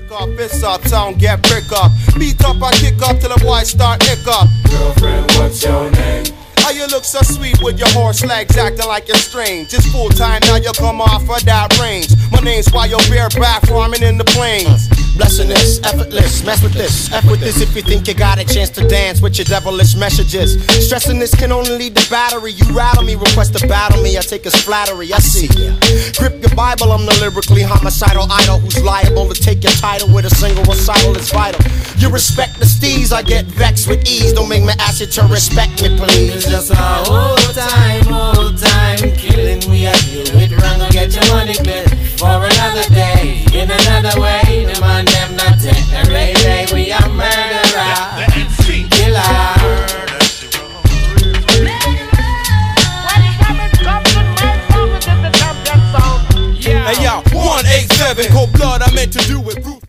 up, fist up, tongue get prick up. Beat up and kick up till the boys start hiccup. Girlfriend, what's your name? How you look so sweet with your horse legs acting like you're strange? It's full time now you come off of that range. My name's why you're bareback farming in the plains. Blessing this, effortless, mess with this, F with this if you think you got a chance to dance with your devilish messages. Stressing this can only lead to battery. You rattle me, request to battle me, I take as flattery, I see ya. Grip your Bible, I'm the lyrically homicidal idol who's liable to take your title with a single recital, it's vital. You respect the steez, I get vexed with ease. Don't make me ask you to respect me, please. It's just a old time,